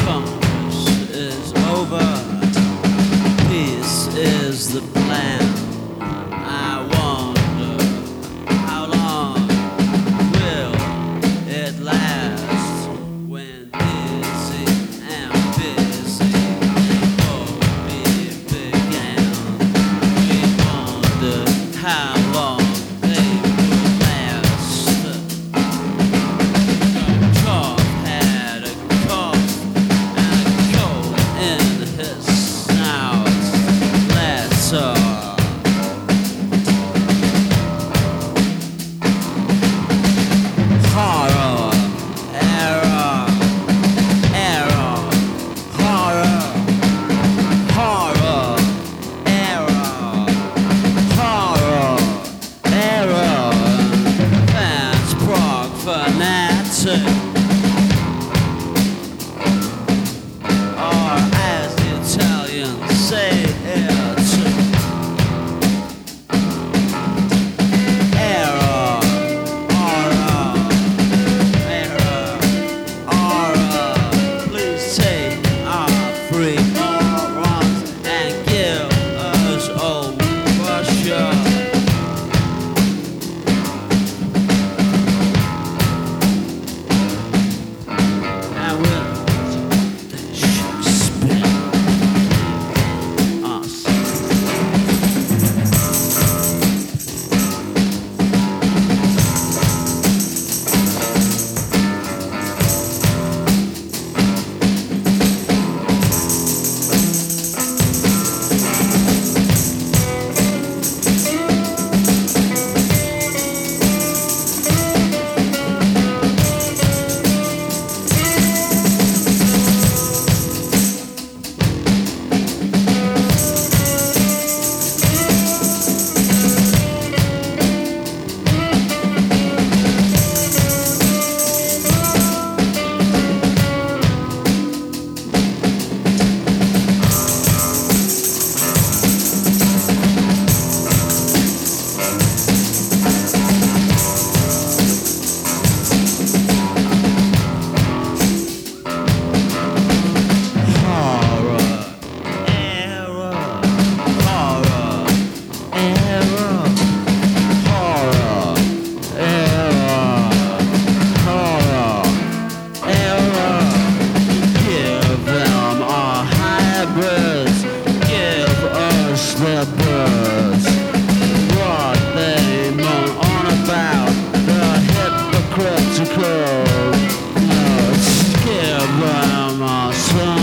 Congress is over. Peace is the plan. I wonder how long will it last when busy and busy before we began. We wonder how long they will last. Cough had a cough and a cold in his snout. Let's horror, error, error, horror, horror, error, horror, error. Fans prog fanatic, or as the Italians say it. Error, horror, error, horror. Please take our free morons and give us old Russia. And we'll spit us. The birds, what they moan on about, the hypocritical. Let's give them a song.